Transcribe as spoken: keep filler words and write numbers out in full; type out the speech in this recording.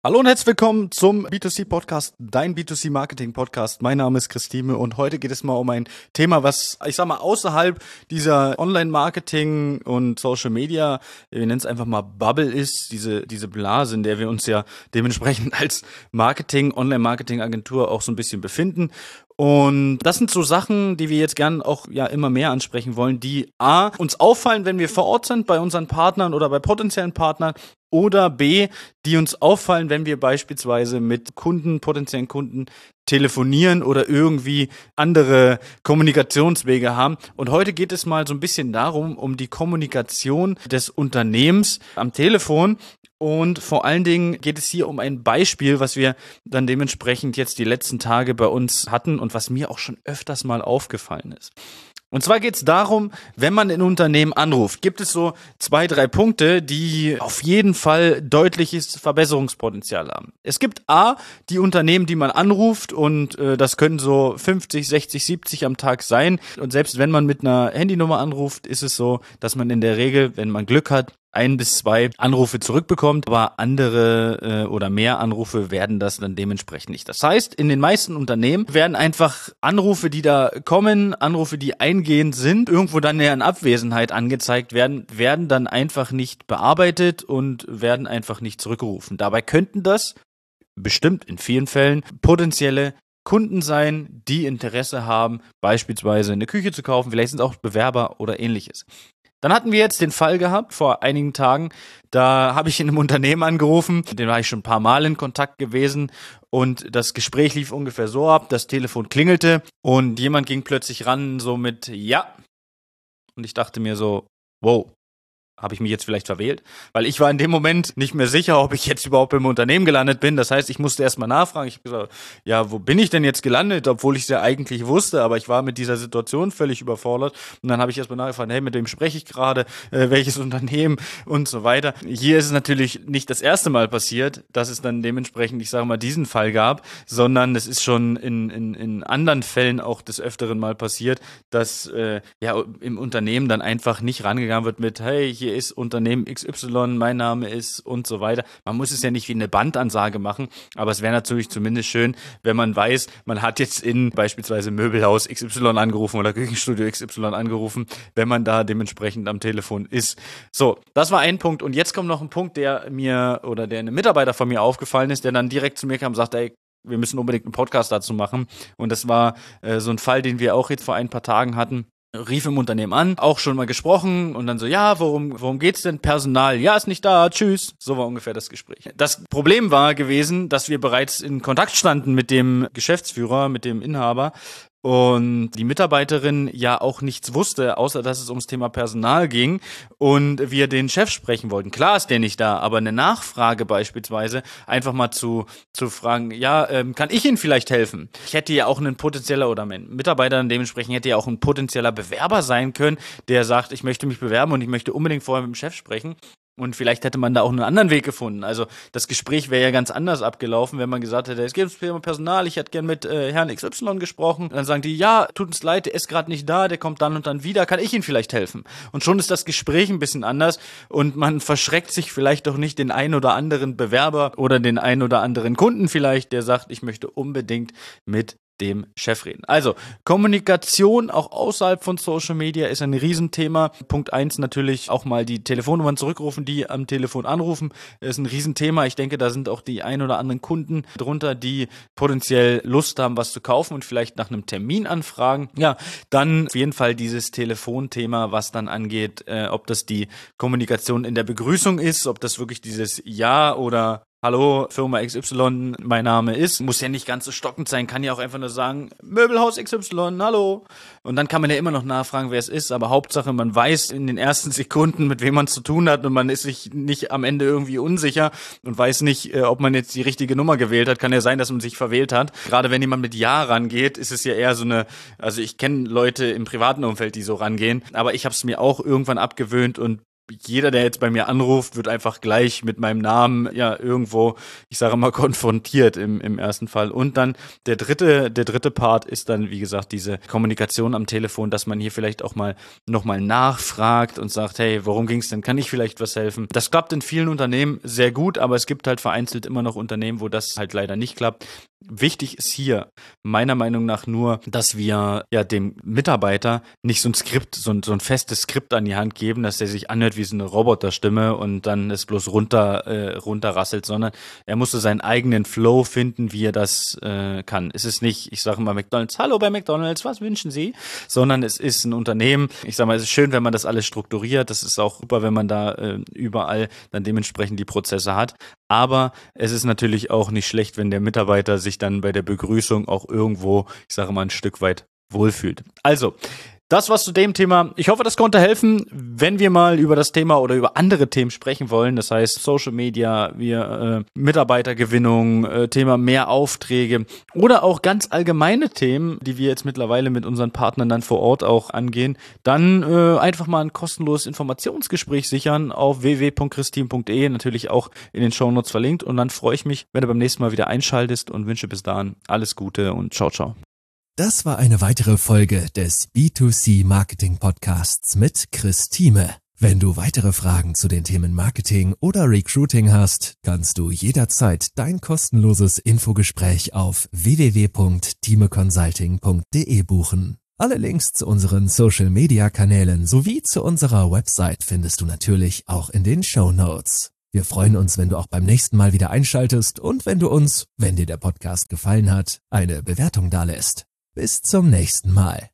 Hallo und herzlich willkommen zum B zwei C Podcast, dein B zwei C Marketing Podcast. Mein Name ist Christine und heute geht es mal um ein Thema, was, ich sag mal, außerhalb dieser Online-Marketing und Social Media, wir nennen es einfach mal Bubble ist, diese, diese Blase, in der wir uns ja dementsprechend als Marketing, Online-Marketing-Agentur auch so ein bisschen befinden. Und das sind so Sachen, die wir jetzt gern auch ja immer mehr ansprechen wollen, die A, uns auffallen, wenn wir vor Ort sind bei unseren Partnern oder bei potenziellen Partnern, oder B, die uns auffallen, wenn wir beispielsweise mit Kunden, potenziellen Kunden telefonieren oder irgendwie andere Kommunikationswege haben. Und heute geht es mal so ein bisschen darum, um die Kommunikation des Unternehmens am Telefon. Und vor allen Dingen geht es hier um ein Beispiel, was wir dann dementsprechend jetzt die letzten Tage bei uns hatten und was mir auch schon öfters mal aufgefallen ist. Und zwar geht es darum, wenn man ein Unternehmen anruft, gibt es so zwei, drei Punkte, die auf jeden Fall deutliches Verbesserungspotenzial haben. Es gibt A, die Unternehmen, die man anruft und äh, das können so fünfzig, sechzig, siebzig am Tag sein. Und selbst wenn man mit einer Handynummer anruft, ist es so, dass man in der Regel, wenn man Glück hat, ein bis zwei Anrufe zurückbekommt, aber andere äh, oder mehr Anrufe werden das dann dementsprechend nicht. Das heißt, in den meisten Unternehmen werden einfach Anrufe, die da kommen, Anrufe, die eingehend sind, irgendwo dann in Abwesenheit angezeigt werden, werden dann einfach nicht bearbeitet und werden einfach nicht zurückgerufen. Dabei könnten das bestimmt in vielen Fällen potenzielle Kunden sein, die Interesse haben, beispielsweise eine Küche zu kaufen, vielleicht sind es auch Bewerber oder ähnliches. Dann hatten wir jetzt den Fall gehabt, vor einigen Tagen, da habe ich in einem Unternehmen angerufen, mit dem war ich schon ein paar Mal in Kontakt gewesen und das Gespräch lief ungefähr so ab, das Telefon klingelte und jemand ging plötzlich ran so mit ja und ich dachte mir so, wow. Habe ich mich jetzt vielleicht verwählt? Weil ich war in dem Moment nicht mehr sicher, ob ich jetzt überhaupt im Unternehmen gelandet bin. Das heißt, ich musste erstmal nachfragen. Ich habe gesagt, ja, wo bin ich denn jetzt gelandet? Obwohl ich es ja eigentlich wusste, aber ich war mit dieser Situation völlig überfordert. Und dann habe ich erstmal nachgefragt, hey, mit wem spreche ich gerade? Äh, welches Unternehmen? Und so weiter. Hier ist es natürlich nicht das erste Mal passiert, dass es dann dementsprechend, ich sage mal, diesen Fall gab, sondern es ist schon in, in, in anderen Fällen auch des Öfteren mal passiert, dass äh, ja im Unternehmen dann einfach nicht rangegangen wird mit, hey, hier ist Unternehmen X Y, mein Name ist und so weiter. Man muss es ja nicht wie eine Bandansage machen, aber es wäre natürlich zumindest schön, wenn man weiß, man hat jetzt in beispielsweise Möbelhaus X Y angerufen oder Küchenstudio X Y angerufen, wenn man da dementsprechend am Telefon ist. So, das war ein Punkt und jetzt kommt noch ein Punkt, der mir oder der einem Mitarbeiter von mir aufgefallen ist, der dann direkt zu mir kam und sagte, ey, wir müssen unbedingt einen Podcast dazu machen und das war äh, so ein Fall, den wir auch jetzt vor ein paar Tagen hatten. Rief im Unternehmen an, auch schon mal gesprochen und dann so, ja, worum worum geht's denn? Personal, ja, ist nicht da, tschüss. So war ungefähr das Gespräch. Das Problem war gewesen, dass wir bereits in Kontakt standen mit dem Geschäftsführer, mit dem Inhaber und die Mitarbeiterin ja auch nichts wusste, außer dass es ums Thema Personal ging und wir den Chef sprechen wollten. Klar ist der nicht da, aber eine Nachfrage beispielsweise einfach mal zu zu fragen, ja, ähm, kann ich Ihnen vielleicht helfen? Ich hätte ja auch einen potenzieller oder mein Mitarbeiter dementsprechend hätte ja auch ein potenzieller Bewerber sein können, der sagt, ich möchte mich bewerben und ich möchte unbedingt vorher mit dem Chef sprechen. Und vielleicht hätte man da auch einen anderen Weg gefunden. Also das Gespräch wäre ja ganz anders abgelaufen, wenn man gesagt hätte, es gibt Personal, ich hätte gern mit äh, Herrn X Y gesprochen. Dann sagen die, ja, tut uns leid, der ist gerade nicht da, der kommt dann und dann wieder, kann ich Ihnen vielleicht helfen? Und schon ist das Gespräch ein bisschen anders und man verschreckt sich vielleicht doch nicht den einen oder anderen Bewerber oder den einen oder anderen Kunden vielleicht, der sagt, ich möchte unbedingt mit dem Chef reden. Also, Kommunikation auch außerhalb von Social Media ist ein Riesenthema. Punkt eins natürlich auch mal die Telefonnummern zurückrufen, die am Telefon anrufen, ist ein Riesenthema. Ich denke, da sind auch die ein oder anderen Kunden drunter, die potenziell Lust haben, was zu kaufen und vielleicht nach einem Termin anfragen. Ja, dann auf jeden Fall dieses Telefonthema, was dann angeht, äh, ob das die Kommunikation in der Begrüßung ist, ob das wirklich dieses Ja oder Hallo, Firma X Y, mein Name ist. Muss ja nicht ganz so stockend sein, kann ja auch einfach nur sagen, Möbelhaus X Y, hallo. Und dann kann man ja immer noch nachfragen, wer es ist, aber Hauptsache, man weiß in den ersten Sekunden, mit wem man zu tun hat und man ist sich nicht am Ende irgendwie unsicher und weiß nicht, äh, ob man jetzt die richtige Nummer gewählt hat. Kann ja sein, dass man sich verwählt hat. Gerade wenn jemand mit Ja rangeht, ist es ja eher so eine, also ich kenne Leute im privaten Umfeld, die so rangehen, aber ich habe es mir auch irgendwann abgewöhnt und jeder, der jetzt bei mir anruft, wird einfach gleich mit meinem Namen ja irgendwo, ich sage mal, konfrontiert im, im ersten Fall. Und dann der dritte, der dritte Part ist dann, wie gesagt, diese Kommunikation am Telefon, dass man hier vielleicht auch mal nochmal nachfragt und sagt, hey, worum ging's denn? Kann ich vielleicht was helfen? Das klappt in vielen Unternehmen sehr gut, aber es gibt halt vereinzelt immer noch Unternehmen, wo das halt leider nicht klappt. Wichtig ist hier meiner Meinung nach nur, dass wir ja dem Mitarbeiter nicht so ein Skript, so ein, so ein festes Skript an die Hand geben, dass der sich anhört wie so eine Roboterstimme und dann es bloß runter äh, runterrasselt, sondern er musste seinen eigenen Flow finden, wie er das äh, kann. Es ist nicht, ich sage mal McDonald's, hallo bei McDonald's, was wünschen Sie? Sondern es ist ein Unternehmen. Ich sage mal, es ist schön, wenn man das alles strukturiert. Das ist auch super, wenn man da äh, überall dann dementsprechend die Prozesse hat. Aber es ist natürlich auch nicht schlecht, wenn der Mitarbeiter sich dann bei der Begrüßung auch irgendwo, ich sage mal, ein Stück weit wohlfühlt. Also, das war's zu dem Thema. Ich hoffe, das konnte helfen, wenn wir mal über das Thema oder über andere Themen sprechen wollen. Das heißt Social Media, wir äh, Mitarbeitergewinnung, äh, Thema mehr Aufträge oder auch ganz allgemeine Themen, die wir jetzt mittlerweile mit unseren Partnern dann vor Ort auch angehen. Dann äh, einfach mal ein kostenloses Informationsgespräch sichern auf w w w punkt christeam punkt d e, natürlich auch in den Shownotes verlinkt. Und dann freue ich mich, wenn du beim nächsten Mal wieder einschaltest und wünsche bis dahin alles Gute und ciao, ciao. Das war eine weitere Folge des B zwei C Marketing Podcasts mit Chris Thieme. Wenn du weitere Fragen zu den Themen Marketing oder Recruiting hast, kannst du jederzeit dein kostenloses Infogespräch auf w w w punkt thieme consulting punkt d e buchen. Alle Links zu unseren Social-Media-Kanälen sowie zu unserer Website findest du natürlich auch in den Shownotes. Wir freuen uns, wenn du auch beim nächsten Mal wieder einschaltest und wenn du uns, wenn dir der Podcast gefallen hat, eine Bewertung dalässt. Bis zum nächsten Mal.